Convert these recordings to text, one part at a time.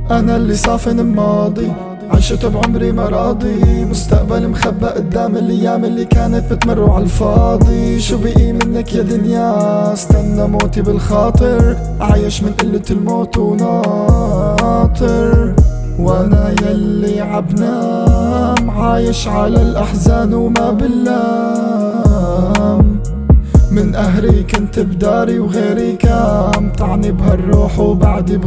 أنا اللي صافن الماضي، عشت بعمري ما راضي، مستقبل مخبى قدام الأيام اللي كانت بتمر عالفاضي. شو بقي منك يا دنيا، استنى موتي بالخاطر، عايش من قلة الموت وناطر. وانا يلي عبنام، عايش على الأحزان وما بلام. من قهري كنت بداري وغيري كام، طعني بهالروح وبعدي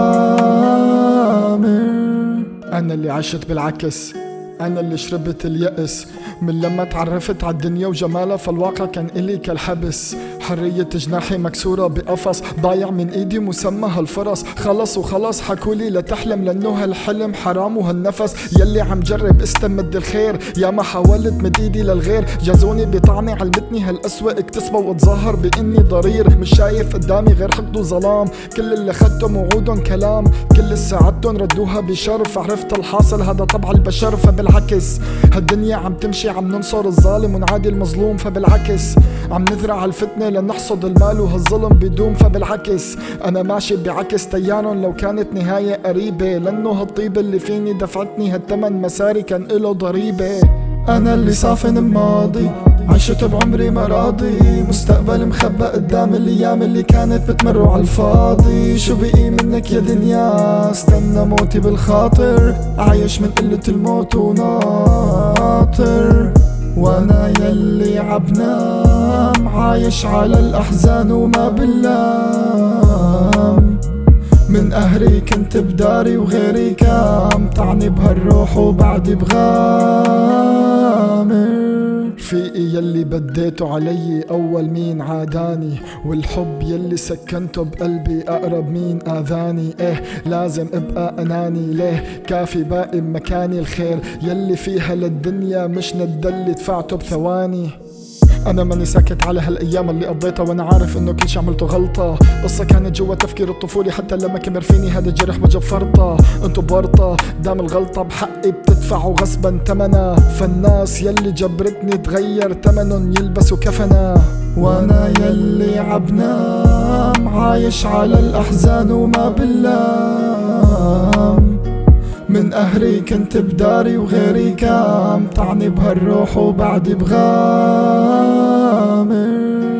بغامر. أنا اللي عشت بالعكس، أنا اللي شربت اليأس، من لما تعرفت عالدنيا وجمالها فالواقع كان إلي كالحبس. حرية جناحي مكسورة بقفص، ضايع من إيدي مسمى هالفرص. خلص وخلص حكولي لا تحلم، لأنه هالحلم حرام وهالنفس. يلي عم جرب استمد الخير، يا ما حاولت مد إيدي للغير. جازوني بطعني علمتني هالقسوة اكتسبه واتظاهر بإني ضرير. مش شايف قدامي غير حقد وظلام، كل اللي خدتهم وعودهم كلام، كل سعادتهم ردوها بشرف. عرفت الحاصل هذا طبع البشر، فبالعكس هالدنيا عم تمشي، عم ننصر الظالم ونعادي المظلوم. فبالعكس عم نزرع الفتنة لنحصد المال وهالظلم بيدوم. فبالعكس أنا ماشي بعكس تيانن لو كانت نهاية قريبة، لأنه هالطيبة اللي فيني دفعتني هالتمن مساري كان إله ضريبة. أنا اللي صافن الماضي، عشت بعمري ما راضي، مستقبل مخبى قدام الأيام اللي كانت بتمر عالفاضي. شو بقي منك يا دنيا، استنى موتي بالخاطر، عايش من قلة الموت وناطر. وانا يلي عبنام، عايش على الأحزان وما بلام. من قهري كنت بداري وغيري كام، طعني بهالروح وبعدي بغامر. رفيقي يلي بديته علي أول مين عاداني، والحب يلي سكنته بقلبي أقرب مين آذاني. إيه لازم ابقى أناني، ليه كافي باقي بمكاني. الخير يلي فيها للدنيا مش ند اللي دفعته بثواني. أنا ماني ساكت على هالأيام اللي قضيتها، وأنا عارف إنه كل شي عملته غلطة. قصة كانت جوا تفكير الطفولي، حتى لما كبر فيني هذا الجرح وجب فرطة. انتو بورطة دام الغلطة بحقي بتدفعوا غصبا تمنا، فالناس يلي جبرتني تغير تمنن يلبسوا كفنا. وانا يلي عبنام، عايش على الأحزان وما بلام. من قهري كنت بداري وغيري كام، طعني بهالروح وبعدي بغامر.